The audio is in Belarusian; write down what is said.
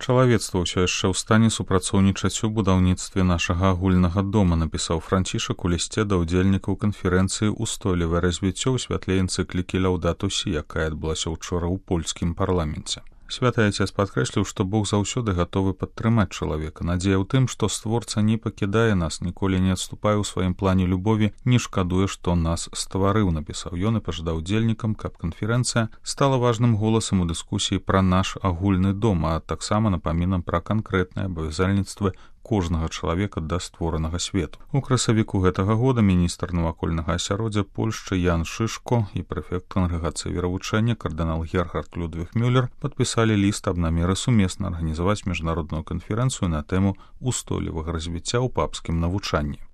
Чалавецтва ўсё яшчэ ў стане супрацоўнічаць у будаўніцтве нашага агульнага дома, напісаў Францішак у лісце да ўдзельнікаў канферэнцыі «Устойлівае развіццё» ў святле энцыклікі «Лаўдату Сі», якая адбылася ўчора ў польскім парламенце. Святы Айцец падкрэсліў, што Бог заўсёды гатовы падтрымаць чалавека. Надзея ў тым, што створца не пакідае нас, ніколі не адступае ў сваім плане любові, не шкадуе, што нас стварыў, напісаў ён і пажадаў удзельнікам, каб канферэнцыя стала важным голасам у дыскусіі пра наш агульны дом, а таксама напамінам пра канкрэтныя абавязальніцтвы кожнага чалавека да створанага свету. У красавіку гэтага года міністр навакольнага асяроддзя Польшчы Ян Шышко і прэфект кангрэгацыі веравучэння кардынал Герхард Людвіг Мюллер падпісалі ліст аб намеры сумесна арганізаваць міжнародную канферэнцыю на тэму устойлівага развіцця ў папскім навучанні.